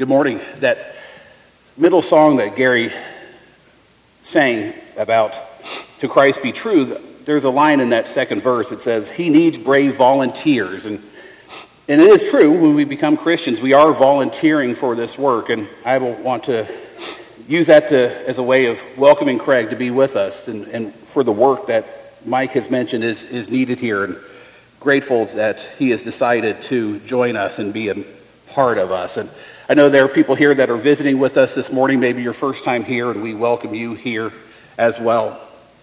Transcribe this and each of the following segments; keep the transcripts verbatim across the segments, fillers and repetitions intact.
Good morning. That middle song that Gary sang about "To Christ Be True," there's a line in that second verse that says, "He needs brave volunteers." And and it is true, when we become Christians, we are volunteering for this work. And I will want to use that to, as a way of welcoming Craig to be with us and, and for the work that Mike has mentioned is, is needed here. And grateful that he has decided to join us and be a part of us. And I know there are people here that are visiting with us this morning, maybe your first time here, and we welcome you here as well.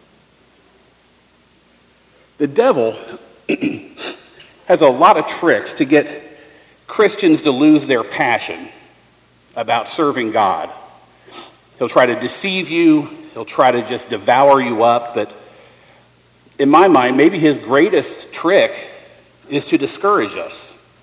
The devil has a lot of tricks to get Christians to lose their passion about serving God. He'll try to deceive you, he'll try to just devour you up, but in my mind, maybe his greatest trick is to discourage us.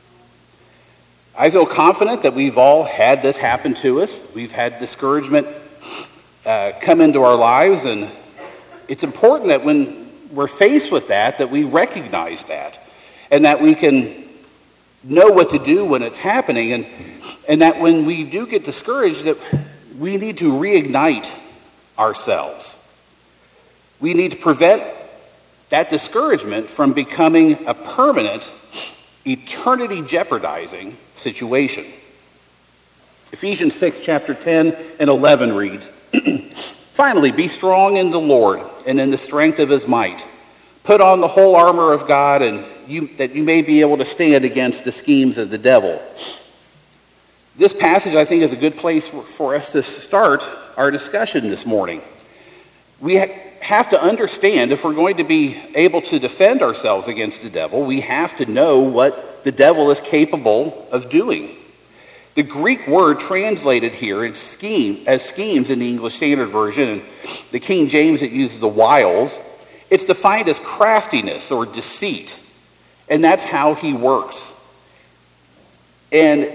I feel confident that we've all had this happen to us. We've had discouragement uh, come into our lives, and it's important that when we're faced with that, that we recognize that, and that we can know what to do when it's happening, and, and that when we do get discouraged, that we need to reignite ourselves. We need to prevent that discouragement from becoming a permanent, eternity jeopardizing situation. Ephesians six, chapter ten and eleven reads, "Finally, be strong in the Lord and in the strength of his might. Put on the whole armor of God, and you, that you may be able to stand against the schemes of the devil." This passage, I think, is a good place for, for us to start our discussion this morning. We ha- have to understand, if we're going to be able to defend ourselves against the devil, we have to know what the devil is capable of doing. The Greek word translated here as, scheme, as schemes in the English Standard Version, and the King James, it uses the wiles. It's defined as craftiness or deceit, and that's how he works. And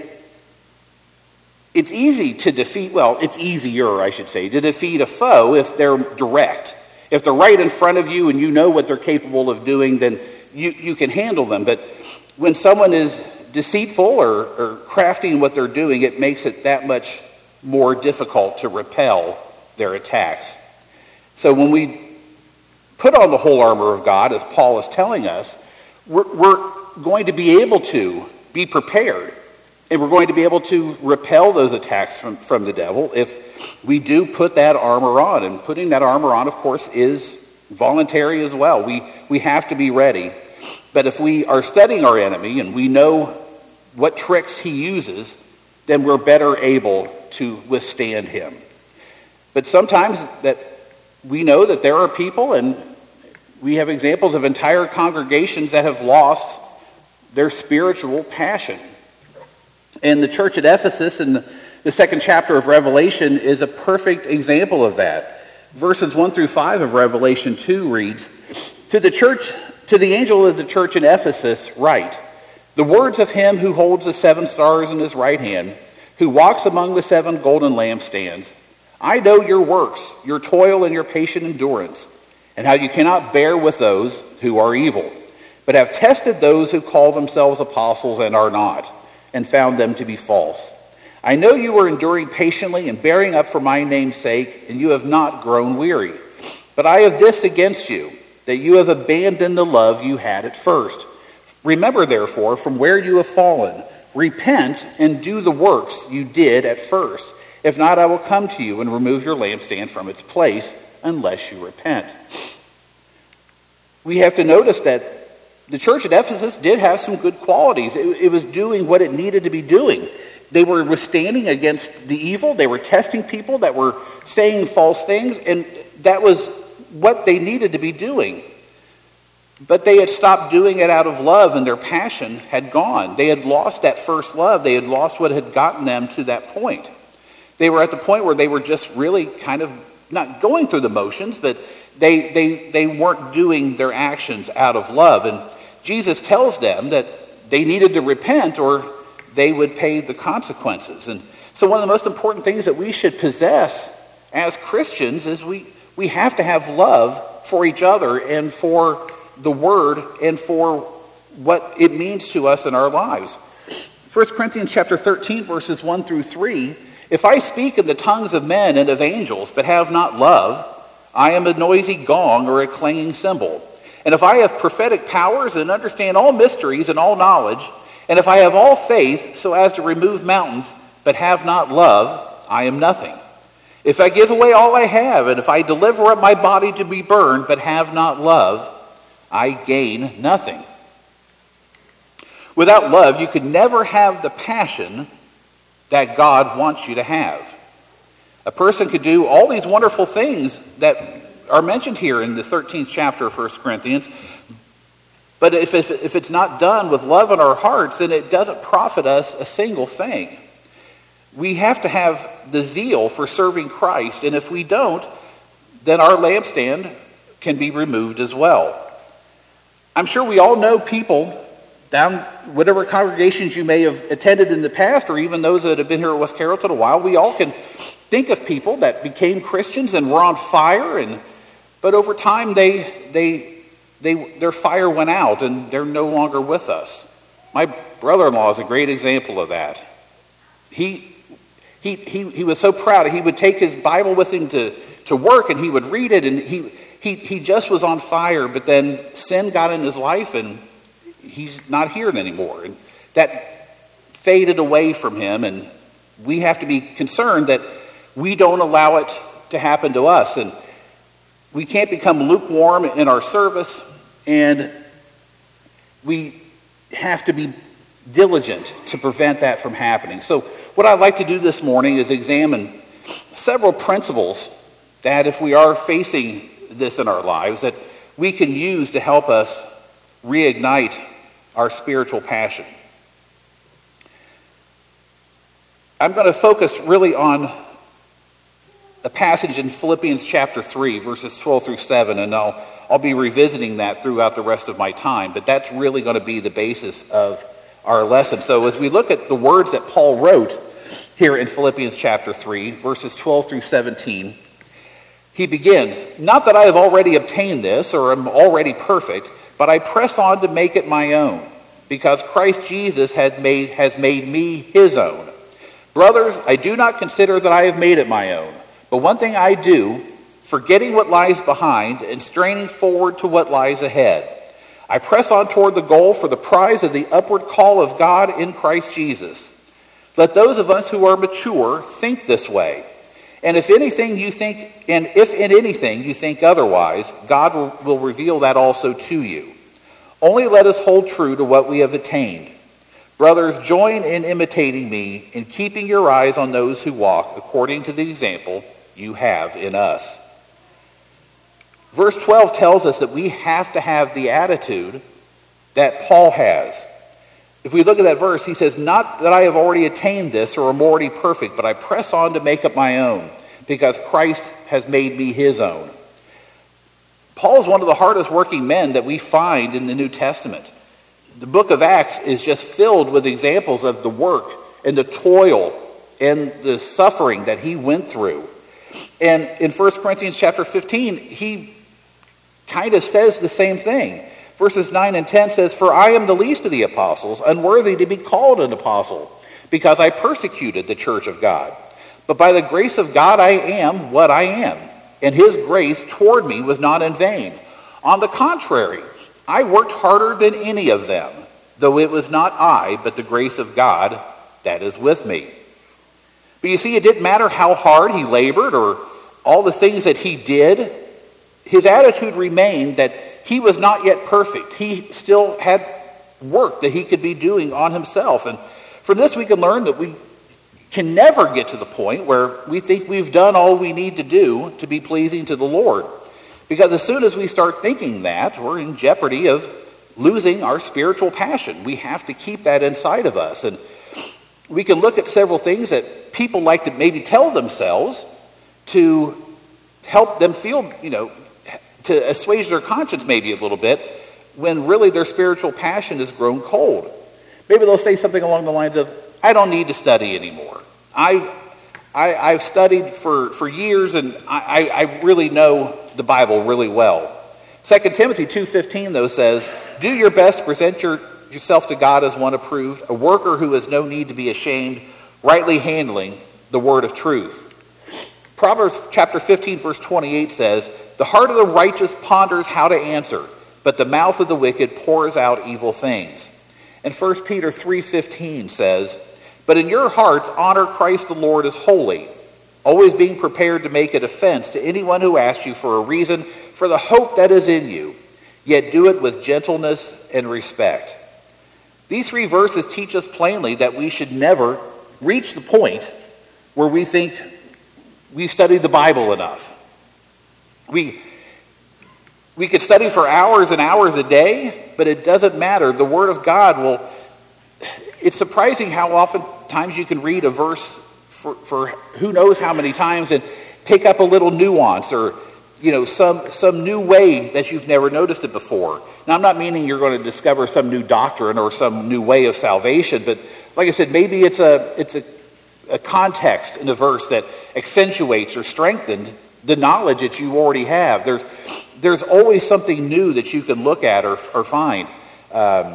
it's easy to defeat, well, it's easier, I should say, to defeat a foe if they're direct. If they're right in front of you and you know what they're capable of doing, then you, you can handle them. But when someone is deceitful or, or crafty in what they're doing, it makes it that much more difficult to repel their attacks. So when we put on the whole armor of God, as Paul is telling us, we're, we're going to be able to be prepared. And we're going to be able to repel those attacks from, from the devil if we do put that armor on. And putting that armor on, of course, is voluntary as well. We, we have to be ready. But if we are studying our enemy and we know what tricks he uses, then we're better able to withstand him. But sometimes that we know that there are people, and we have examples of entire congregations that have lost their spiritual passion. And the church at Ephesus in the, the second chapter of Revelation is a perfect example of that. Verses one through five of Revelation two reads, To the church, to the angel of the church in Ephesus write, the words of him who holds the seven stars in his right hand, who walks among the seven golden lampstands. I know your works, your toil and your patient endurance, and how you cannot bear with those who are evil, but have tested those who call themselves apostles and are not, and found them to be false. I know you are enduring patiently and bearing up for my name's sake, and you have not grown weary. But I have this against you, that you have abandoned the love you had at first. Remember, therefore, from where you have fallen, repent and do the works you did at first. If not, I will come to you and remove your lampstand from its place, unless you repent. We have to notice that the church at Ephesus did have some good qualities. It, it was doing what it needed to be doing. They were withstanding against the evil. They were testing people that were saying false things, and that was what they needed to be doing. But they had stopped doing it out of love, and their passion had gone. They had lost that first love. They had lost what had gotten them to that point. They were at the point where they were just really kind of not going through the motions, but they they they weren't doing their actions out of love. And Jesus tells them that they needed to repent or they would pay the consequences. And so one of the most important things that we should possess as Christians is we, we have to have love for each other and for the Word and for what it means to us in our lives. First Corinthians chapter thirteen, verses one through three, if I speak in the tongues of men and of angels, but have not love, I am a noisy gong or a clanging cymbal. And if I have prophetic powers and understand all mysteries and all knowledge, and if I have all faith so as to remove mountains, but have not love, I am nothing. If I give away all I have, and if I deliver up my body to be burned, but have not love, I gain nothing. Without love, you could never have the passion that God wants you to have. A person could do all these wonderful things that are mentioned here in the thirteenth chapter of First Corinthians, but if, if, if it's not done with love in our hearts, then it doesn't profit us a single thing. We have to have the zeal for serving Christ, and if we don't, then our lampstand can be removed as well. I'm sure we all know people down whatever congregations you may have attended in the past, or even those that have been here at West Carrollton a while. We all can think of people that became Christians and were on fire, and but over time they they they their fire went out and they're no longer with us. My brother-in-law is a great example of that. He he he he was so proud. He would take his Bible with him to, to work, and he would read it, and he he he just was on fire, but then sin got in his life and he's not here anymore. And that faded away from him, and we have to be concerned that we don't allow it to happen to us. And we can't become lukewarm in our service, and we have to be diligent to prevent that from happening. So what I'd like to do this morning is examine several principles that, if we are facing this in our lives, that we can use to help us reignite our spiritual passion. I'm going to focus really on a passage in Philippians chapter three, verses twelve through seven, and I'll, I'll be revisiting that throughout the rest of my time, but that's really going to be the basis of our lesson. So as we look at the words that Paul wrote here in Philippians chapter three, verses twelve through seventeen, he begins, "Not that I have already obtained this or am already perfect, but I press on to make it my own, because Christ Jesus has made, has made me his own. Brothers, I do not consider that I have made it my own, but one thing I do, forgetting what lies behind and straining forward to what lies ahead, I press on toward the goal for the prize of the upward call of God in Christ Jesus. Let those of us who are mature think this way. And if anything you think, and if in anything you think otherwise, God will, will reveal that also to you. Only let us hold true to what we have attained. Brothers, join in imitating me in keeping your eyes on those who walk according to the example you have in us." Verse twelve tells us that we have to have the attitude that Paul has. If we look at that verse, he says, "Not that I have already attained this or am already perfect, but I press on to make it my own, because Christ has made me his own." Paul is one of the hardest working men that we find in the New Testament. The book of Acts is just filled with examples of the work and the toil and the suffering that he went through. And in First Corinthians chapter fifteen, he kind of says the same thing. Verses nine and ten says, "For I am the least of the apostles, unworthy to be called an apostle, because I persecuted the church of God. But by the grace of God I am what I am, and his grace toward me was not in vain. On the contrary, I worked harder than any of them, though it was not I, but the grace of God that is with me." But you see, it didn't matter how hard he labored or all the things that he did. His attitude remained that he was not yet perfect. He still had work that he could be doing on himself. And from this we can learn that we can never get to the point where we think we've done all we need to do to be pleasing to the Lord. Because as soon as we start thinking that, we're in jeopardy of losing our spiritual passion. We have to keep that inside of us. And we can look at several things that people like to maybe tell themselves to help them feel, you know, to assuage their conscience maybe a little bit, when really their spiritual passion has grown cold. Maybe they'll say something along the lines of, "I don't need to study anymore. I've, I, I've studied for, for years, and I, I really know the Bible really well." Second Timothy two fifteen, though, says, "Do your best to present your yourself to God as one approved, a worker who has no need to be ashamed, rightly handling the word of truth. Proverbs chapter fifteen, verse twenty-eight says, "The heart of the righteous ponders how to answer, but the mouth of the wicked pours out evil things." And First Peter three fifteen says, "But in your hearts honor Christ the Lord as holy, always being prepared to make a defense to anyone who asks you for a reason for the hope that is in you, yet do it with gentleness and respect." These three verses teach us plainly that we should never reach the point where we think we've studied the Bible enough. We, we could study for hours and hours a day, but it doesn't matter. The Word of God will... It's surprising how often times you can read a verse for, for who knows how many times and pick up a little nuance or, you know, some some new way that you've never noticed it before. Now, I'm not meaning you're going to discover some new doctrine or some new way of salvation, but like I said, maybe it's a it's a, a context in a verse that accentuates or strengthens the knowledge that you already have. There's there's always something new that you can look at or, or find. Um,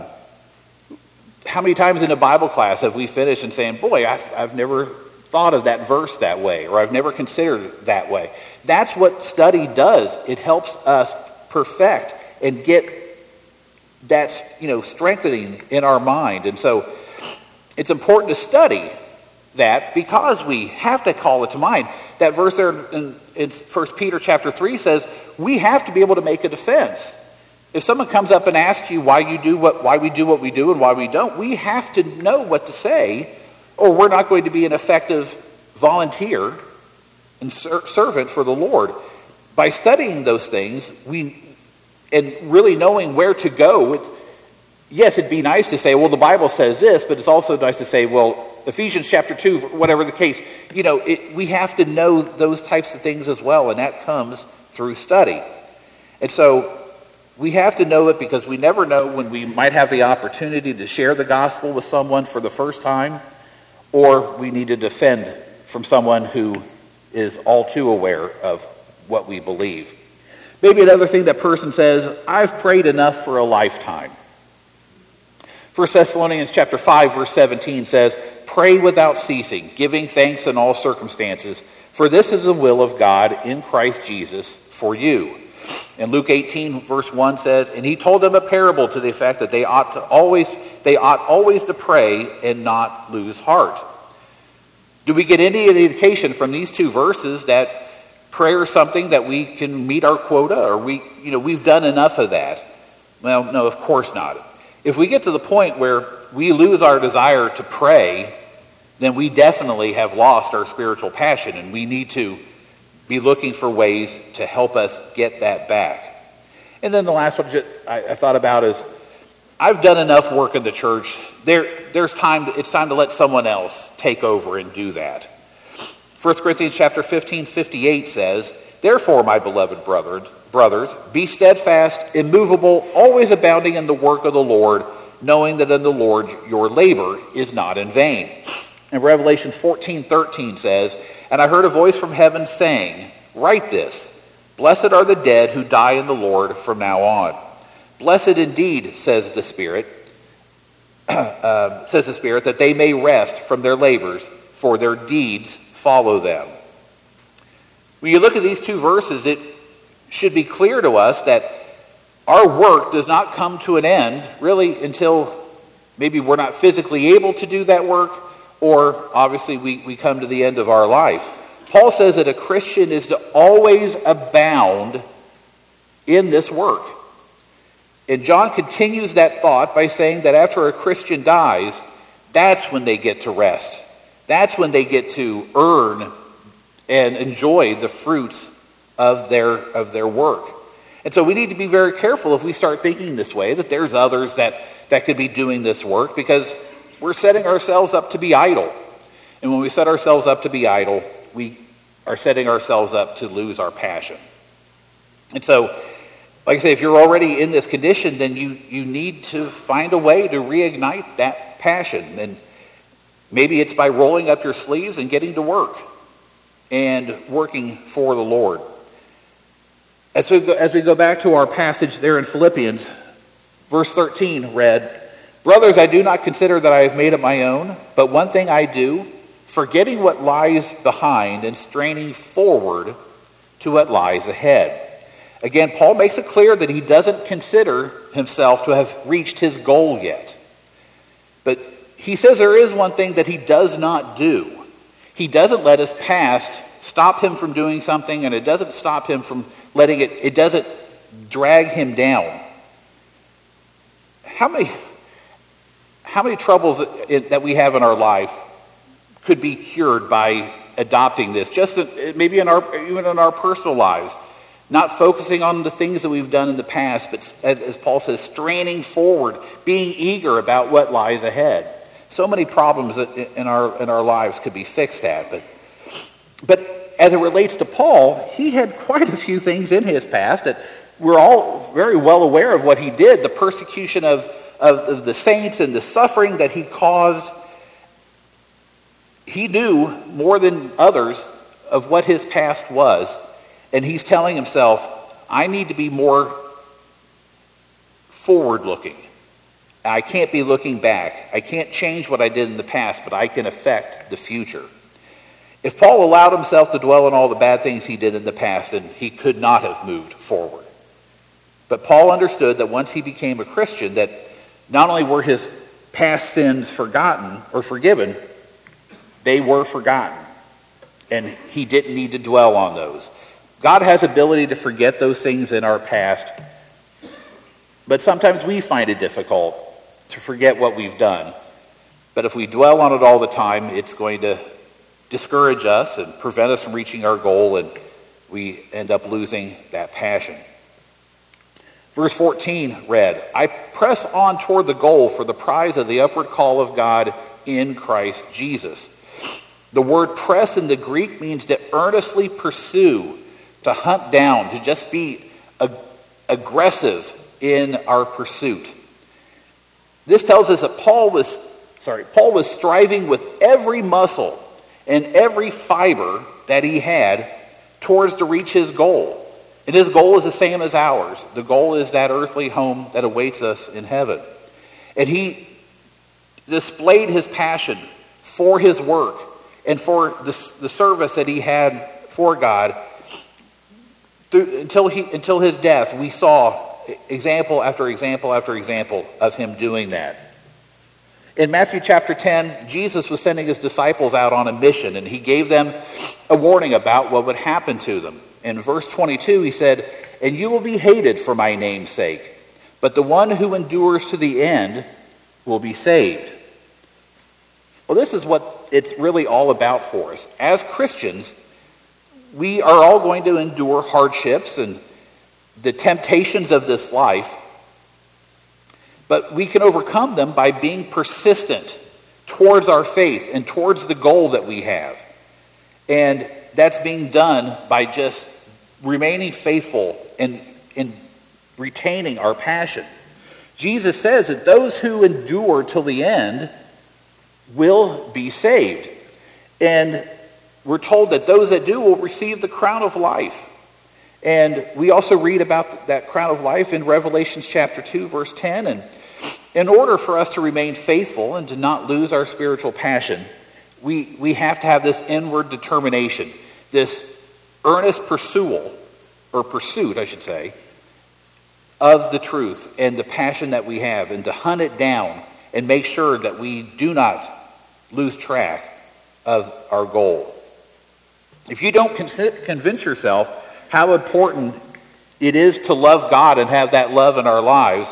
how many times in a Bible class have we finished and saying, boy, I've, I've never thought of that verse that way, or I've never considered it that way. That's what study does. It helps us perfect and get that, you know, strengthening in our mind. And so it's important to study that because we have to call it to mind. That verse there in, in First Peter chapter three says we have to be able to make a defense. If someone comes up and asks you why you do what, why we do what we do and why we don't, we have to know what to say, or we're not going to be an effective volunteer and ser- servant for the Lord. By studying those things, we and really knowing where to go. It, yes, it'd be nice to say, well, the Bible says this, but it's also nice to say, well, Ephesians chapter two, whatever the case. You know, it, we have to know those types of things as well, and that comes through study. And so we have to know it because we never know when we might have the opportunity to share the gospel with someone for the first time, or we need to defend from someone who is all too aware of what we believe. Maybe another thing that person says, I've prayed enough for a lifetime. First Thessalonians chapter five, verse seventeen says, "Pray without ceasing, giving thanks in all circumstances, for this is the will of God in Christ Jesus for you." And Luke eighteen, verse one says, "And he told them a parable to the effect that they ought to always they ought always to pray and not lose heart." Do we get any indication from these two verses that prayer is something that we can meet our quota, or we, you know, we've done enough of that? Well, no, of course not. If we get to the point where we lose our desire to pray, then we definitely have lost our spiritual passion, and we need to be looking for ways to help us get that back. And then the last one I, I thought about is, I've done enough work in the church. There, there's time. To, it's time to let someone else take over and do that. First Corinthians chapter fifteen, fifty-eight says, "Therefore, my beloved brothers, brothers, be steadfast, immovable, always abounding in the work of the Lord, knowing that in the Lord your labor is not in vain." And Revelation fourteen, thirteen says, "And I heard a voice from heaven saying, write this, blessed are the dead who die in the Lord from now on. Blessed indeed, says the Spirit, uh, says the Spirit, that they may rest from their labors, for their deeds follow them." When you look at these two verses, it should be clear to us that our work does not come to an end, really, until maybe we're not physically able to do that work, or obviously we, we come to the end of our life. Paul says that a Christian is to always abound in this work. And John continues that thought by saying that after a Christian dies, that's when they get to rest. That's when they get to earn and enjoy the fruits of their of their work. And so we need to be very careful if we start thinking this way, that there's others that, that could be doing this work, because we're setting ourselves up to be idle. And when we set ourselves up to be idle, we are setting ourselves up to lose our passion. And so, like I say, if you're already in this condition, then you, you need to find a way to reignite that passion. And maybe it's by rolling up your sleeves and getting to work and working for the Lord. As we go, as we go back to our passage there in Philippians, verse thirteen read, Brothers, I do not consider that I have made it my own, but one thing I do, forgetting what lies behind and straining forward to what lies ahead. Again, Paul makes it clear that he doesn't consider himself to have reached his goal yet. But he says there is one thing that he does not do. He doesn't let his past stop him from doing something, and it doesn't stop him from letting it, it doesn't drag him down. How many, how many troubles that we have in our life could be cured by adopting this? Just maybe in our, even in our personal lives. Not focusing on the things that we've done in the past, but as, as Paul says, straining forward, being eager about what lies ahead. So many problems in our in our lives could be fixed at. But, but as it relates to Paul, he had quite a few things in his past that we're all very well aware of what he did, the persecution of, of, of the saints and the suffering that he caused. He knew more than others of what his past was. And he's telling himself, I need to be more forward-looking. I can't be looking back. I can't change what I did in the past, but I can affect the future. If Paul allowed himself to dwell on all the bad things he did in the past, then he could not have moved forward. But Paul understood that once he became a Christian, that not only were his past sins forgotten or forgiven, they were forgotten. And he didn't need to dwell on those. God has ability to forget those things in our past, but sometimes we find it difficult to forget what we've done. But if we dwell on it all the time, it's going to discourage us and prevent us from reaching our goal, and we end up losing that passion. Verse fourteen read, I press on toward the goal for the prize of the upward call of God in Christ Jesus. The word press in the Greek means to earnestly pursue, to hunt down, to just be ag- aggressive in our pursuit. This tells us that Paul was, sorry, Paul was striving with every muscle and every fiber that he had towards to reach his goal. And his goal is the same as ours. The goal is that earthly home that awaits us in heaven. And he displayed his passion for his work and for the, the service that he had for God. Through, until he, until his death, we saw example after example after example of him doing that. In Matthew chapter ten, Jesus was sending his disciples out on a mission, and he gave them a warning about what would happen to them. In verse twenty-two, he said, and you will be hated for my name's sake, but the one who endures to the end will be saved. Well, this is what it's really all about for us. As Christians, we are all going to endure hardships and the temptations of this life, but we can overcome them by being persistent towards our faith and towards the goal that we have. And that's being done by just remaining faithful and, and retaining our passion. Jesus says that those who endure till the end will be saved. And we're told that those that do will receive the crown of life. And we also read about that crown of life in Revelation chapter two, verse ten. And in order for us to remain faithful and to not lose our spiritual passion, we, we have to have this inward determination, this earnest pursual, or pursuit, I should say, of the truth and the passion that we have, and to hunt it down and make sure that we do not lose track of our goal. If you don't convince yourself how important it is to love God and have that love in our lives,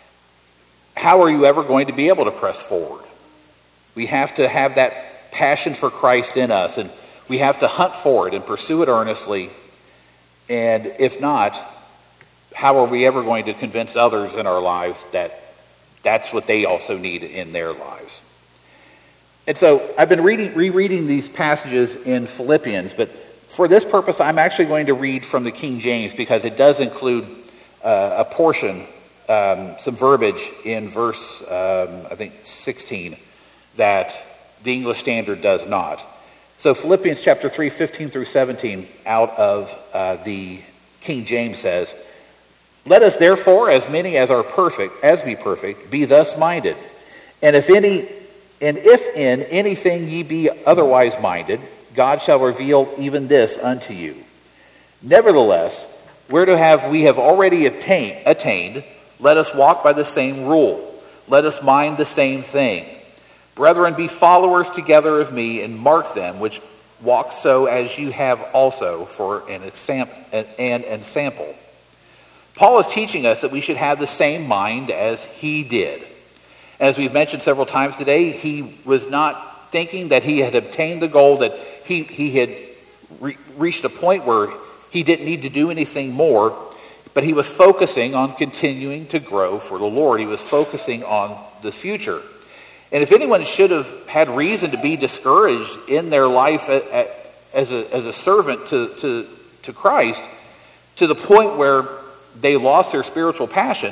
how are you ever going to be able to press forward? We have to have that passion for Christ in us, and we have to hunt for it and pursue it earnestly. And if not, how are we ever going to convince others in our lives that that's what they also need in their lives? And so I've been reading, rereading these passages in Philippians, but for this purpose, I'm actually going to read from the King James because it does include uh, a portion, um, some verbiage in verse, um, I think, sixteen, that the English Standard does not. So Philippians chapter three, fifteen through seventeen, out of uh, the King James says, let us therefore, as many as are perfect, as be perfect, be thus minded. And if any, and if in anything ye be otherwise minded, God shall reveal even this unto you. Nevertheless, whereto have we have already obtained, attained, let us walk by the same rule. Let us mind the same thing. Brethren, be followers together of me, and mark them which walk so as you have also for an example. An ensample. Paul is teaching us that we should have the same mind as he did. As we've mentioned several times today, he was not thinking that he had obtained the goal, that he, he had re- reached a point where he didn't need to do anything more, but he was focusing on continuing to grow for the Lord. He was focusing on the future. And if anyone should have had reason to be discouraged in their life as a, as a servant to, to, to Christ, to the point where they lost their spiritual passion,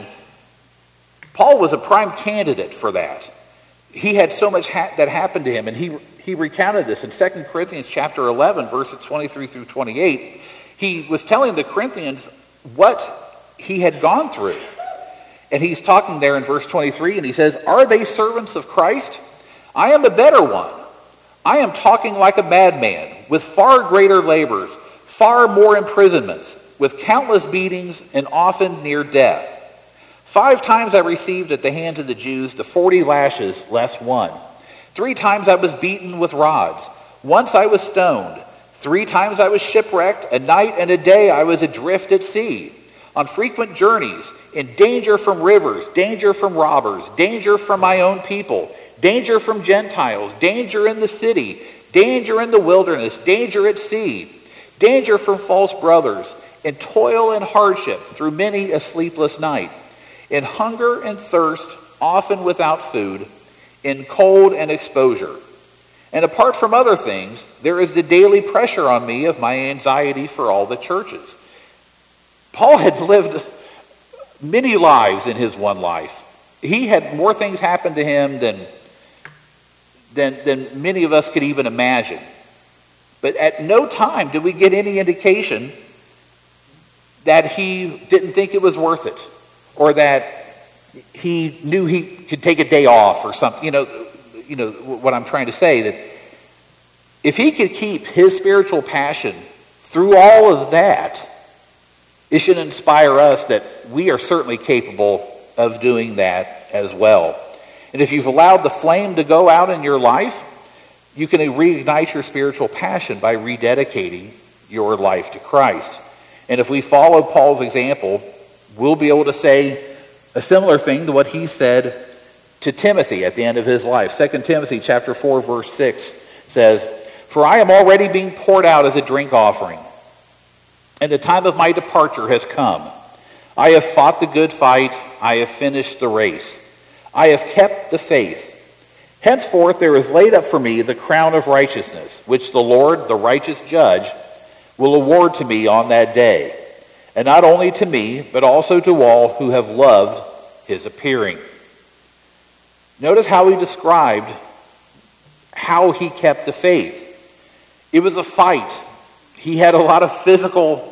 Paul was a prime candidate for that. He had so much ha- that happened to him, and he he recounted this in Second Corinthians chapter eleven, verses twenty-three through twenty-eight. He was telling the Corinthians what he had gone through. And he's talking there in verse twenty-three, and he says, "Are they servants of Christ? I am a better one. I am talking like a madman, with far greater labors, far more imprisonments, with countless beatings, and often near death. Five times I received at the hands of the Jews the forty lashes less one. Three times I was beaten with rods. Once I was stoned. Three times I was shipwrecked. A night and a day I was adrift at sea. On frequent journeys, in danger from rivers, danger from robbers, danger from my own people, danger from Gentiles, danger in the city, danger in the wilderness, danger at sea, danger from false brothers, in toil and hardship through many a sleepless night, in hunger and thirst, often without food, in cold and exposure. And apart from other things, there is the daily pressure on me of my anxiety for all the churches." Paul had lived many lives in his one life. He had more things happen to him than, than, than many of us could even imagine. But at no time did we get any indication that he didn't think it was worth it, or that he knew he could take a day off or something. You know, you know what I'm trying to say, that if he could keep his spiritual passion through all of that, it should inspire us that we are certainly capable of doing that as well. And if you've allowed the flame to go out in your life, you can reignite your spiritual passion by rededicating your life to Christ. And if we follow Paul's example, we'll be able to say a similar thing to what he said to Timothy at the end of his life. Second Timothy chapter four, verse six says, "For I am already being poured out as a drink offering, and the time of my departure has come. I have fought the good fight. I have finished the race. I have kept the faith. Henceforth there is laid up for me the crown of righteousness, which the Lord, the righteous judge, will award to me on that day. And not only to me, but also to all who have loved his appearing." Notice how he described how he kept the faith. It was a fight. He had a lot of physical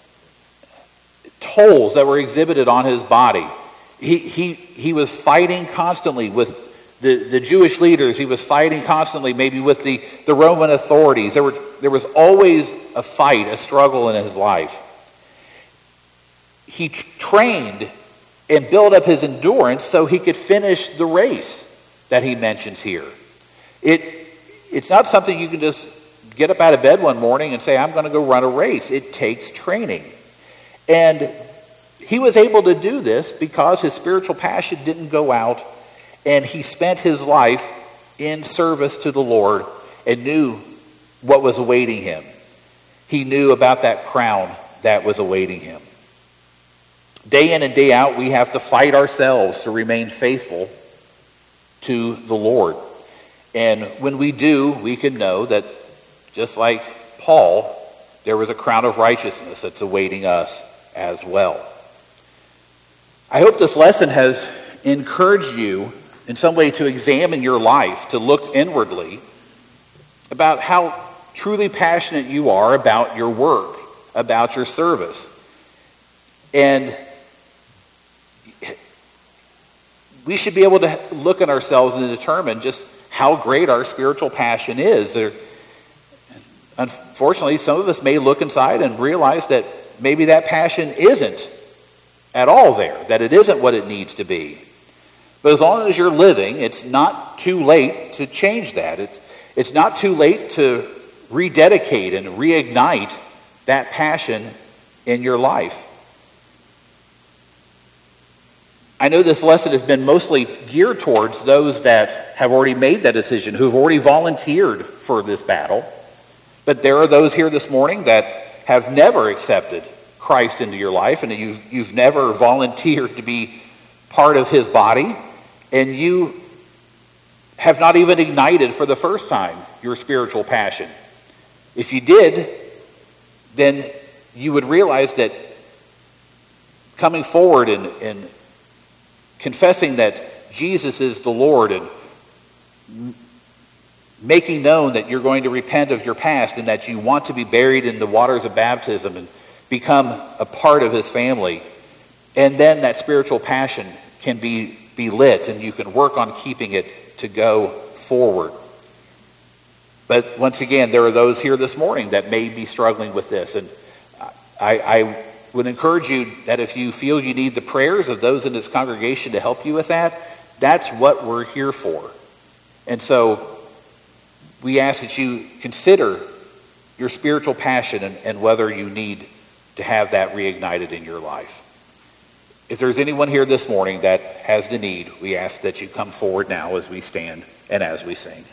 tolls that were exhibited on his body. He he he was fighting constantly with the, the Jewish leaders. He was fighting constantly maybe with the, the Roman authorities. There were there was always a fight, a struggle in his life. He t- trained and built up his endurance so he could finish the race that he mentions here. It it's not something you can just get up out of bed one morning and say, "I'm going to go run a race." It takes training. And he was able to do this because his spiritual passion didn't go out, and he spent his life in service to the Lord and knew what was awaiting him. He knew about that crown that was awaiting him. Day in and day out, we have to fight ourselves to remain faithful to the Lord. And when we do, we can know that just like Paul, there was a crown of righteousness that's awaiting us as well. I hope this lesson has encouraged you in some way to examine your life, to look inwardly about how truly passionate you are about your work, about your service. And we should be able to look at ourselves and determine just how great our spiritual passion is. There, unfortunately, some of us may look inside and realize that maybe that passion isn't at all there, that it isn't what it needs to be. But as long as you're living, it's not too late to change that. It's, it's not too late to rededicate and reignite that passion in your life. I know this lesson has been mostly geared towards those that have already made that decision, who've already volunteered for this battle. But there are those here this morning that have never accepted Christ into your life, and you've, you've never volunteered to be part of his body, and you have not even ignited for the first time your spiritual passion. If you did, then you would realize that coming forward and, and confessing that Jesus is the Lord and making known that you're going to repent of your past and that you want to be buried in the waters of baptism and become a part of his family, and then that spiritual passion can be, be lit and you can work on keeping it to go forward. But once again, there are those here this morning that may be struggling with this, and I, I would encourage you that if you feel you need the prayers of those in this congregation to help you with that, that's what we're here for. And so we ask that you consider your spiritual passion and, and whether you need to have that reignited in your life. If there's anyone here this morning that has the need, we ask that you come forward now as we stand and as we sing.